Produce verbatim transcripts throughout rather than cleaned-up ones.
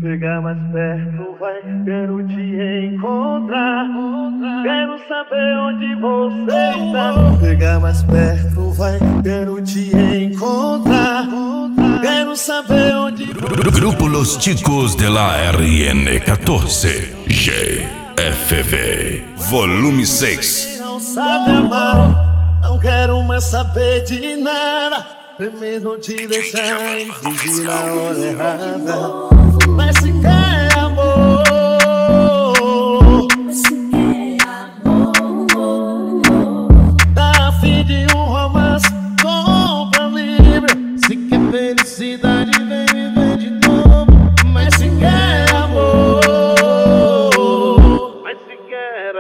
Chega mais perto, vai, quero te encontrar. Quero saber onde você está. Chega mais perto, vai, quero te encontrar. Quero saber onde você... Grupo Los Chicos de la R N catorze, G F V, volume seis. Não sabe amar, não quero mais saber de nada. Primeiro te deixar em fugir na hora errada. Mas se quer amor, mas se quer amor, tá a fim de um romance, compra livre. Se quer felicidade, vem viver de novo. Mas se quer amor, mas se quer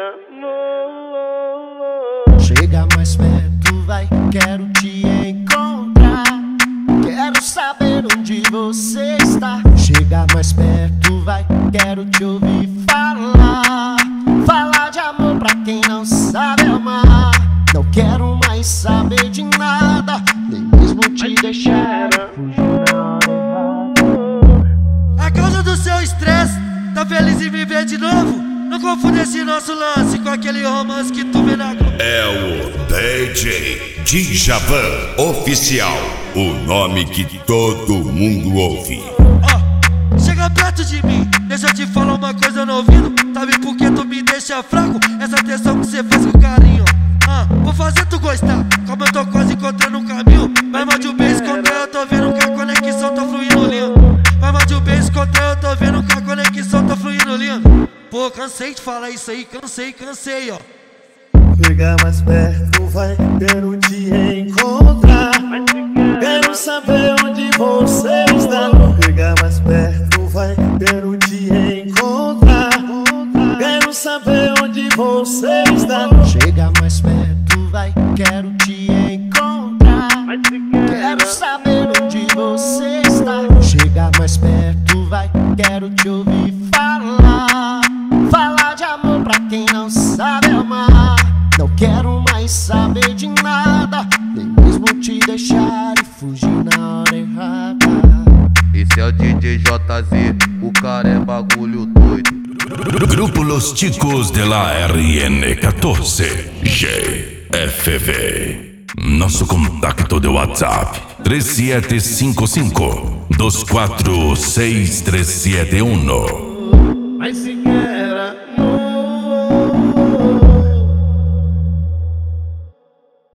amor. Chega mais perto, vai, quero te encontrar. Quero saber onde você está. Chega mais perto, vai, quero te ouvir falar. Falar de amor pra quem não sabe amar. Não quero mais saber de nada, nem mesmo te deixar fugir na hora errada. A causa do seu estresse, tá feliz em viver de novo? Não confunde esse nosso lance com aquele romance que tu vê na Globo. É o D J Djavan Oficial, o nome que todo mundo ouve. Ó, chega perto de mim, deixa eu te falar uma coisa no ouvido. Sabe por que tu me deixa fraco? Essa atenção que cê fez com carinho. Ah, vou fazer tu gostar, como eu tô quase encontrando um caminho. Vai mais de um beijo contra eu tô vendo que a conexão tá fluindo lindo. Vai mais de um beijo contra eu tô vendo que a conexão tá fluindo lindo. Pô, cansei de falar isso aí, cansei, cansei, ó. Chega mais perto, vai, quero te encontrar. Quero saber onde você está. Chega mais perto, vai, quero te encontrar. Quero saber onde você está. Chega mais perto, vai, quero te encontrar. Quero saber onde você está. Chega mais perto, vai, quero te ouvir falar. Falar de amor pra quem não sabe amar. Não quero mais saber de nada, nem mesmo te deixar e fugir na hora errada. Esse é o D J J Z, o cara é bagulho doido. Grupo Los Chicos de la R N catorze, G F V. Nosso contato de WhatsApp: três sete cinco cinco, dois quatro seis três sete um. Mas se